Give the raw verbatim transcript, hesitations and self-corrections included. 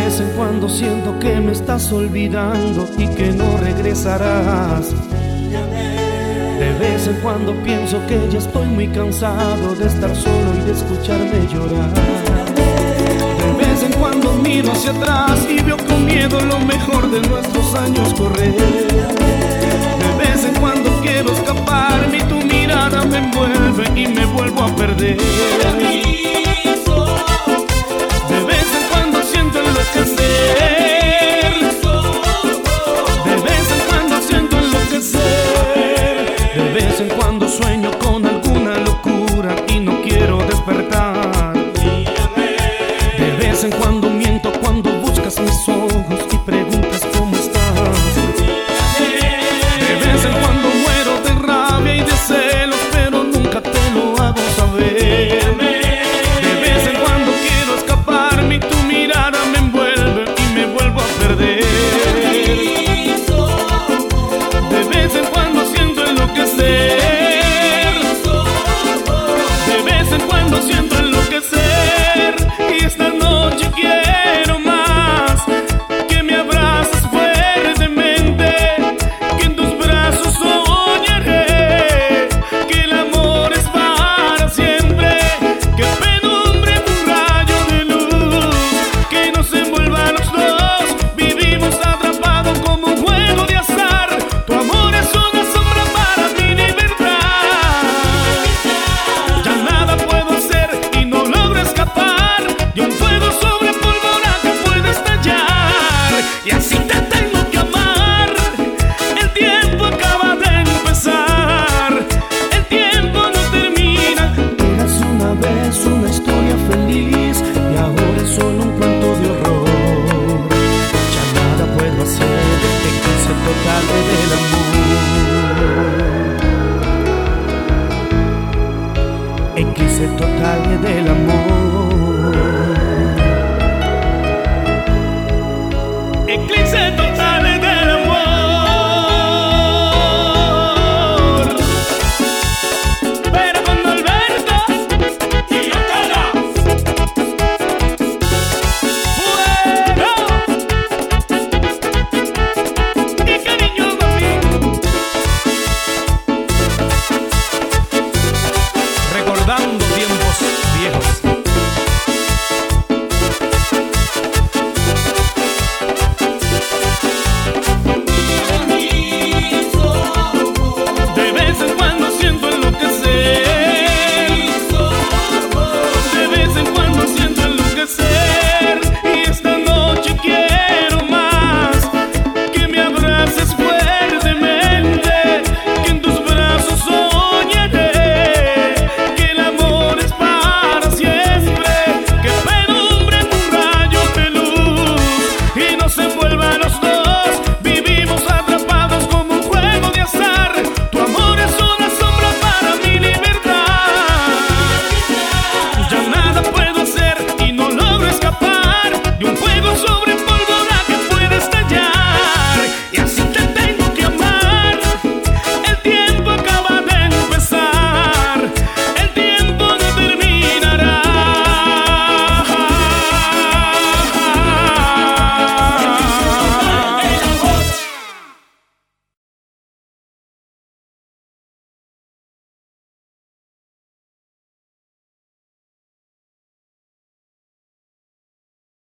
vez en cuando siento que me estás olvidando y que no regresarás. De vez en cuando pienso que ya estoy muy cansado de estar solo y de escucharme llorar. De vez en cuando miro hacia atrás y veo con miedo lo mejor de nuestros años correr. De vez en cuando quiero escaparme y tu mirada me envuelve y me vuelvo a perder. De vez en cuando siento enloquecer. De vez en cuando siento enloquecer. De vez en cuando sueño con